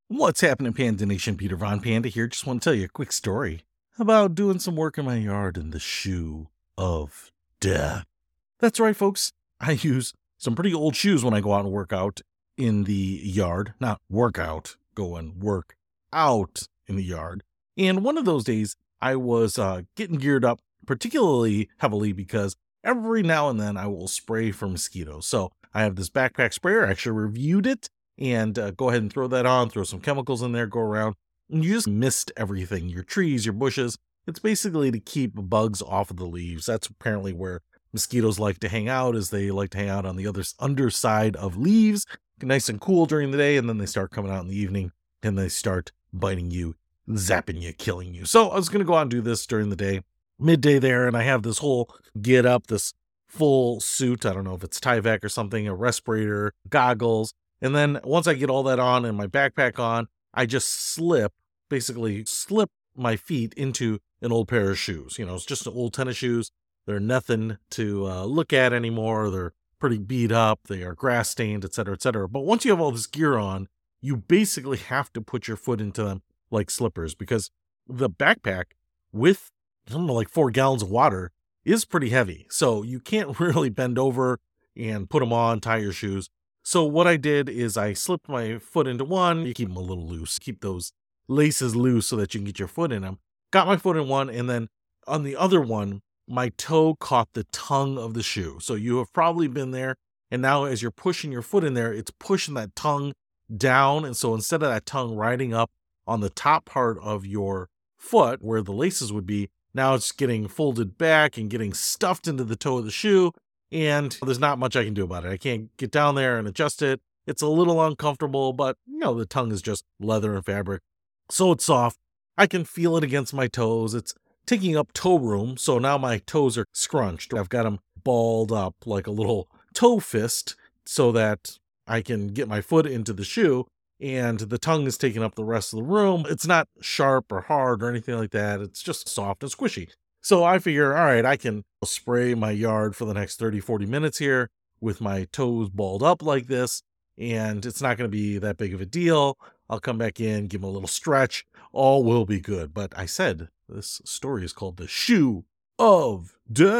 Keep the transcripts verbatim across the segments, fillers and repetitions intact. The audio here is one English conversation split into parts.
What's happening, Panda Nation? Peter Von Panda here. Just want to tell you a quick story about doing some work in my yard in the shoe of death. That's right, folks. I use some pretty old shoes when I go out and work out in the yard. Not work out, go and work out in the yard. And one of those days, I was uh, getting geared up particularly heavily because every now and then I will spray for mosquitoes. So I have this backpack sprayer. I actually reviewed it. And uh, go ahead and throw that on, throw some chemicals in there, go around, and you just mist everything, your trees, your bushes. It's basically to keep bugs off of the leaves. That's apparently where mosquitoes like to hang out, is they like to hang out on the other underside of leaves, nice and cool during the day, and then they start coming out in the evening, and they start biting you, zapping you, killing you. So I was going to go out and do this during the day, midday there, and I have this whole get up, this full suit. I don't know if it's Tyvek or something, a respirator, goggles. And then once I get all that on and my backpack on, I just slip, basically slip my feet into an old pair of shoes. You know, it's just old tennis shoes. They're nothing to uh, look at anymore. They're pretty beat up. They are grass stained, et cetera, et cetera. But once you have all this gear on, you basically have to put your foot into them like slippers, because the backpack with, I don't know, like four gallons of water is pretty heavy. So you can't really bend over and put them on, tie your shoes. So what I did is I slipped my foot into one. You keep them a little loose. Keep those laces loose so that you can get your foot in them. Got my foot in one, and then on the other one, my toe caught the tongue of the shoe. So you have probably been there, and now as you're pushing your foot in there, it's pushing that tongue down. And so instead of that tongue riding up on the top part of your foot where the laces would be, now it's getting folded back and getting stuffed into the toe of the shoe. And there's not much I can do about it. I can't get down there and adjust it. It's a little uncomfortable, but, you know, the tongue is just leather and fabric, so it's soft. I can feel it against my toes. It's taking up toe room, so now my toes are scrunched. I've got them balled up like a little toe fist so that I can get my foot into the shoe, and the tongue is taking up the rest of the room. It's not sharp or hard or anything like that. It's just soft and squishy. So I figure, all right, I can spray my yard for the next thirty, forty minutes here with my toes balled up like this, and it's not going to be that big of a deal. I'll come back in, give them a little stretch. All will be good. But I said this story is called The Shoe of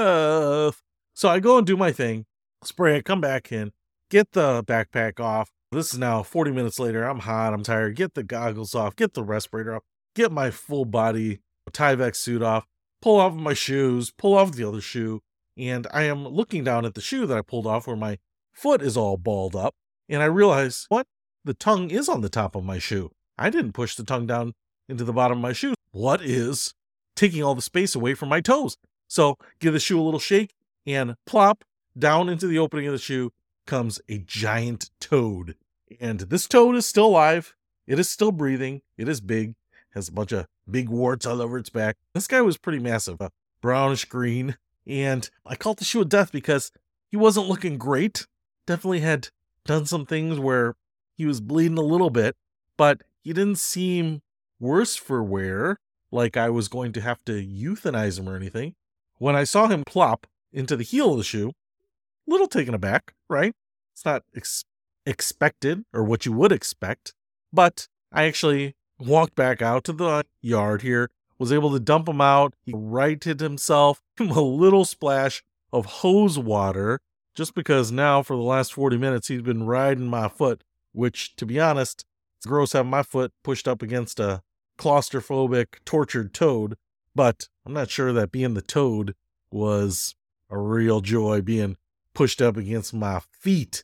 Death. So I go and do my thing, spray it, come back in, get the backpack off. This is now forty minutes later. I'm hot, I'm tired. Get the goggles off, get the respirator off, get my full body Tyvek suit off. Pull off my shoes, pull off the other shoe, and I am looking down at the shoe that I pulled off where my foot is all balled up, and I realize, what? The tongue is on the top of my shoe. I didn't push the tongue down into the bottom of my shoe. What is taking all the space away from my toes? So give the shoe a little shake, and plop, down into the opening of the shoe comes a giant toad. And this toad is still alive. It is still breathing. It is big. Has a bunch of big warts all over its back. This guy was pretty massive, uh, brownish green, and I called the shoe of death because he wasn't looking great. Definitely had done some things where he was bleeding a little bit, but he didn't seem worse for wear, like I was going to have to euthanize him or anything. When I saw him plop into the heel of the shoe, a little taken aback, right? It's not ex- expected or what you would expect, but I actually walked back out to the yard here, was able to dump him out. He righted himself, a little splash of hose water, just because now for the last forty minutes he's been riding my foot, which, to be honest, it's gross having my foot pushed up against a claustrophobic, tortured toad, but I'm not sure that being the toad was a real joy, being pushed up against my feet.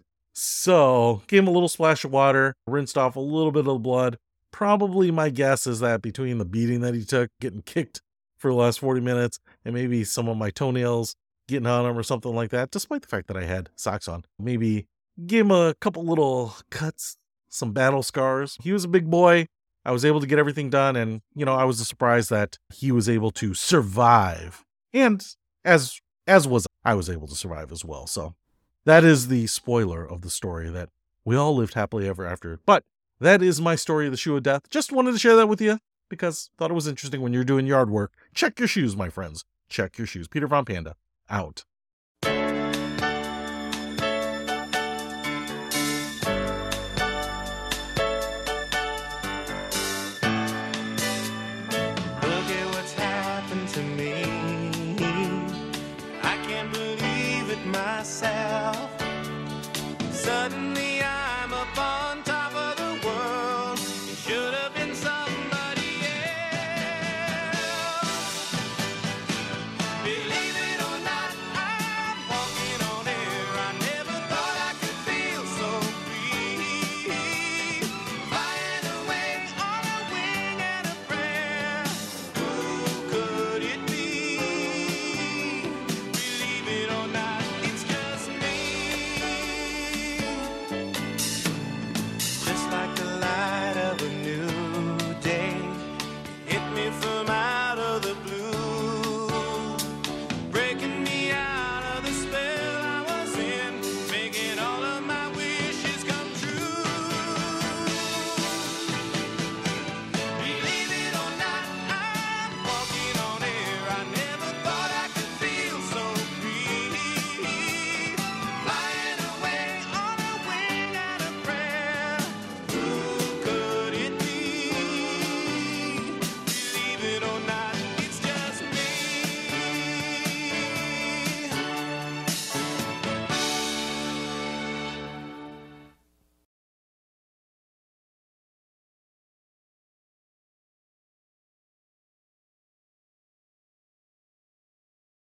So, gave him a little splash of water, rinsed off a little bit of the blood. Probably my guess is that between the beating that he took, getting kicked for the last forty minutes, and maybe some of my toenails getting on him or something like that, despite the fact that I had socks on, maybe gave him a couple little cuts, some battle scars. He was a big boy. I was able to get everything done, and, you know, I was surprised that he was able to survive. And as as was I was able to survive as well. So that is the spoiler of the story, that we all lived happily ever after. But that is my story of the shoe of death. Just wanted to share that with you because thought it was interesting when you're doing yard work. Check your shoes, my friends. Check your shoes. Peter Von Panda, out.